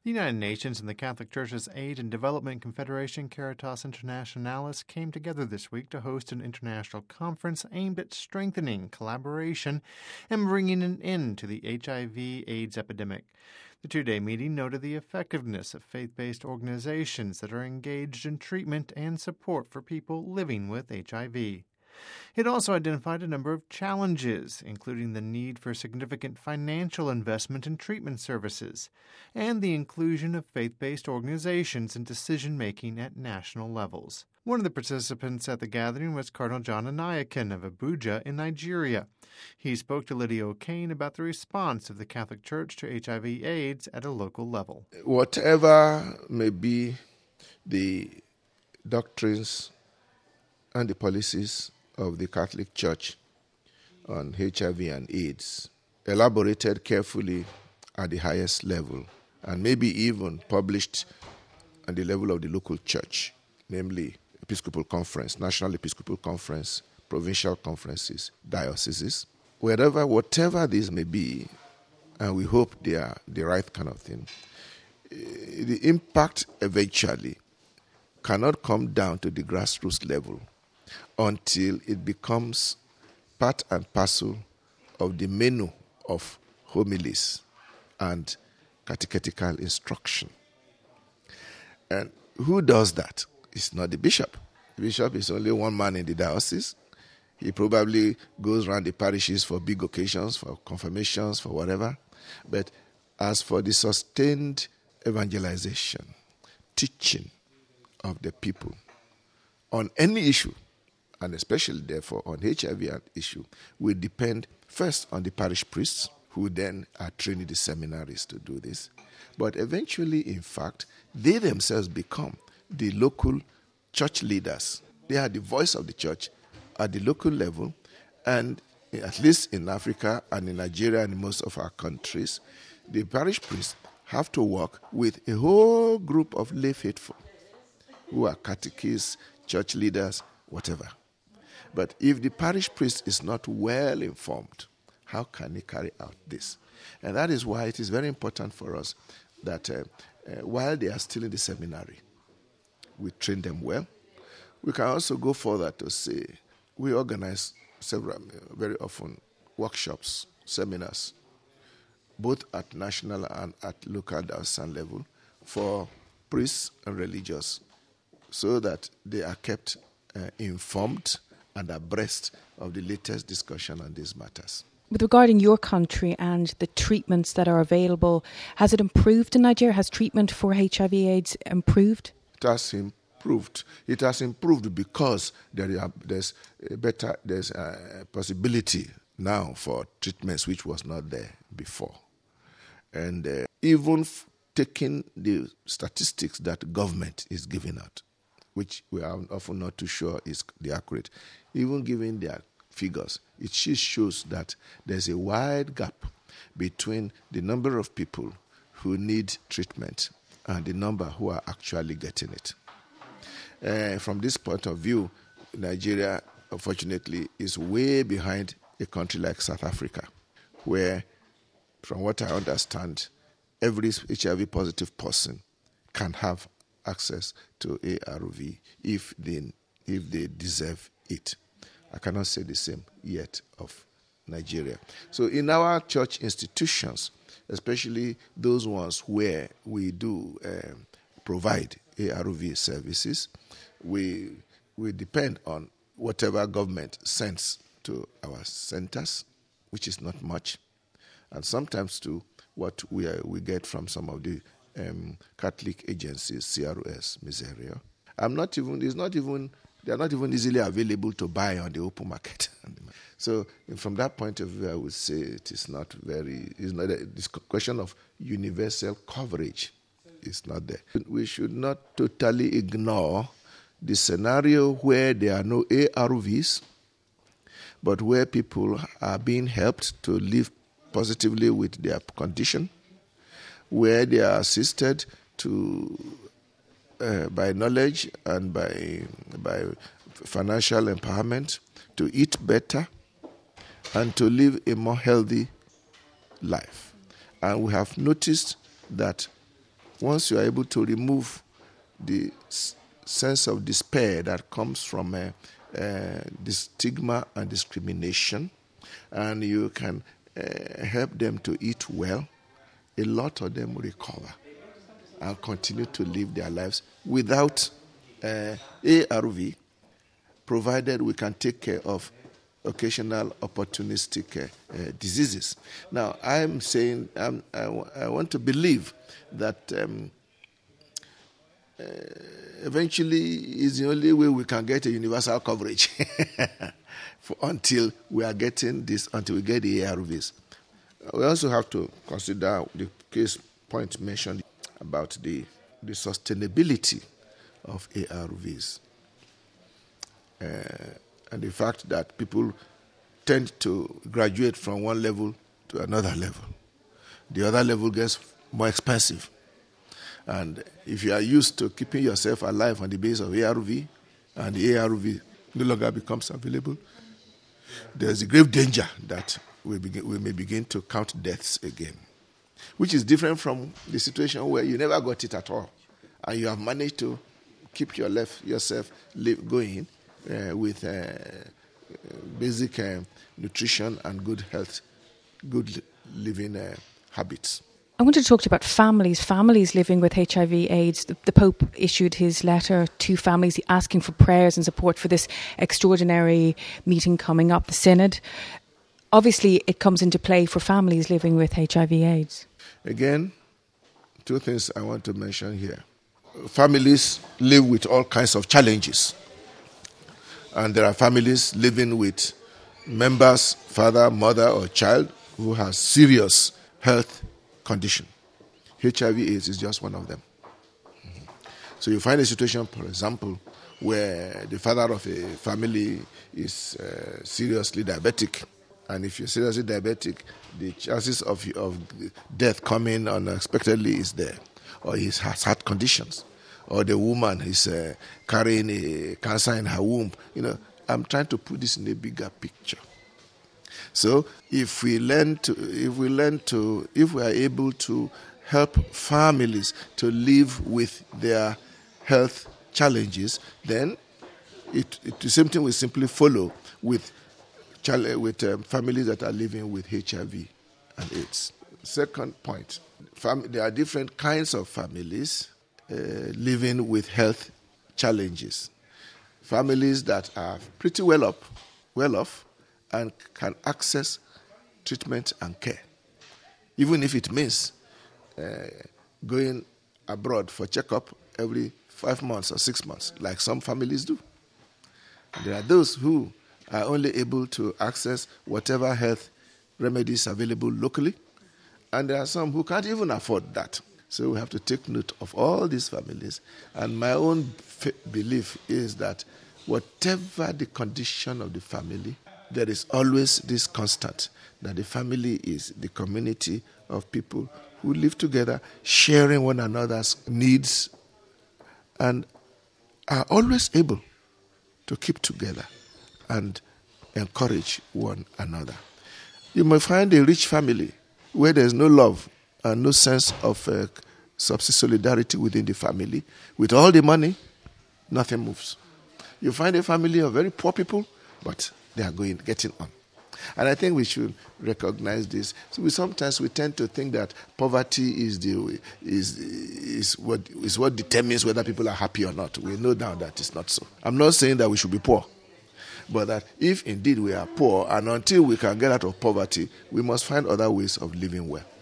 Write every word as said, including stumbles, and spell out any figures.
The United Nations and the Catholic Church's Aid and Development Confederation, Caritas Internationalis, came together this week to host an international conference aimed at strengthening collaboration and bringing an end to the H I V AIDS epidemic. The two-day meeting noted the effectiveness of faith-based organizations that are engaged in treatment and support for people living with H I V. It also identified a number of challenges, including the need for significant financial investment in treatment services and the inclusion of faith-based organizations in decision-making at national levels. One of the participants at the gathering was Cardinal John Anayakan of Abuja in Nigeria. He spoke to Lydia O'Kane about the response of the Catholic Church to H I V AIDS at a local level. Whatever may be the doctrines and the policies of the Catholic Church on H I V and AIDS, elaborated carefully at the highest level, and maybe even published at the level of the local church, namely Episcopal Conference, National Episcopal Conference, provincial conferences, dioceses, wherever, whatever these may be, and we hope they are the right kind of thing, the impact eventually cannot come down to the grassroots level until it becomes part and parcel of the menu of homilies and catechetical instruction. And who does that? It's not the bishop. The bishop is only one man in the diocese. He probably goes around the parishes for big occasions, for confirmations, for whatever. But as for the sustained evangelization, teaching of the people on any issue, and especially, therefore, on H I V issue, will depend first on the parish priests, who then are trained in the seminaries to do this. But eventually, in fact, they themselves become the local church leaders. They are the voice of the church at the local level, and at least in Africa and in Nigeria and in most of our countries, the parish priests have to work with a whole group of lay faithful who are catechists, church leaders, whatever. But if the parish priest is not well informed, how can he carry out this? And that is why it is very important for us that uh, uh, while they are still in the seminary, we train them well. We can also go further to say we organize several, uh, very often, workshops, seminars, both at national and at local diocesan level for priests and religious, so that they are kept uh, informed and abreast of the latest discussion on these matters. With regarding your country and the treatments that are available, has it improved in Nigeria? Has treatment for H I V AIDS improved? It has improved. It has improved because there are, there's a better there's a possibility now for treatments which was not there before. And uh, even f- taking the statistics that government is giving out, which we are often not too sure is the accurate, even giving their figures, it shows that there's a wide gap between the number of people who need treatment and the number who are actually getting it. Uh, from this point of view, Nigeria, unfortunately, is way behind a country like South Africa, where, from what I understand, every H I V-positive person can have access to A R V if they, if they deserve it. I cannot say the same yet of Nigeria. So in our church institutions, especially those ones where we do um, provide A R V services, we we depend on whatever government sends to our centers, which is not much, and sometimes to what we are, we get from some of the um, Catholic agencies, C R O S, Miseria. I'm not even. It's not even. They are not even easily available to buy on the open market. So, from that point of view, I would say it is not very. It's not a, this question of universal coverage is not there. We should not totally ignore the scenario where there are no A R Vs, but where people are being helped to live positively with their condition, where they are assisted to uh, by knowledge and by by financial empowerment to eat better and to live a more healthy life. And we have noticed that once you are able to remove the s- sense of despair that comes from uh, uh, the stigma and discrimination, and you can uh, help them to eat well, a lot of them will recover and continue to live their lives without uh, A R V, provided we can take care of occasional opportunistic uh, uh, diseases. Now, I'm saying um, I, w- I want to believe that um, uh, eventually is the only way we can get a universal coverage for, until we are getting this, until we get the A R Vs. We also have to consider the case point mentioned about the, the sustainability of A R Vs. Uh, and the fact that people tend to graduate from one level to another level. The other level gets more expensive. And if you are used to keeping yourself alive on the basis of A R V, and the A R V no longer becomes available, there's a grave danger that we, begin, we may begin to count deaths again, which is different from the situation where you never got it at all, and you have managed to keep your left, yourself live, going uh, with uh, basic uh, nutrition and good health, good living uh, habits. I wanted to talk to you about families, families living with H I V AIDS. The, the Pope issued his letter to families asking for prayers and support for this extraordinary meeting coming up, the Synod. Obviously, it comes into play for families living with H I V AIDS. Again, two things I want to mention here. Families live with all kinds of challenges. And there are families living with members, father, mother, or child who has serious health condition. H I V AIDS is just one of them. Mm-hmm. So you find a situation, for example, where the father of a family is uh, seriously diabetic. And if you're seriously diabetic, the chances of, of death coming unexpectedly is there. Or he has heart conditions. Or the woman is uh, carrying a cancer in her womb. You know, I'm trying to put this in a bigger picture. So if we learn to, if we learn to, if we are able to help families to live with their health challenges, then it, it the same thing will simply follow with with um, families that are living with H I V and AIDS. Second point, fam- there are different kinds of families uh, living with health challenges. Families that are pretty well up, well off, and can access treatment and care, even if it means uh, going abroad for checkup every five months or six months, like some families do. And there are those who are only able to access whatever health remedies available locally, and there are some who can't even afford that. So we have to take note of all these families. And my own f- belief is that whatever the condition of the family, there is always this constant that the family is the community of people who live together, sharing one another's needs, and are always able to keep together and encourage one another. You may find a rich family where there's no love and no sense of uh, solidarity within the family. With all the money, nothing moves. You find a family of very poor people, but they are going, getting on. And I think we should recognize this. So we sometimes we tend to think that poverty is the is is what is what determines whether people are happy or not. We know now that it's not so. I'm not saying that we should be poor, but that if indeed we are poor, and until we can get out of poverty, we must find other ways of living well.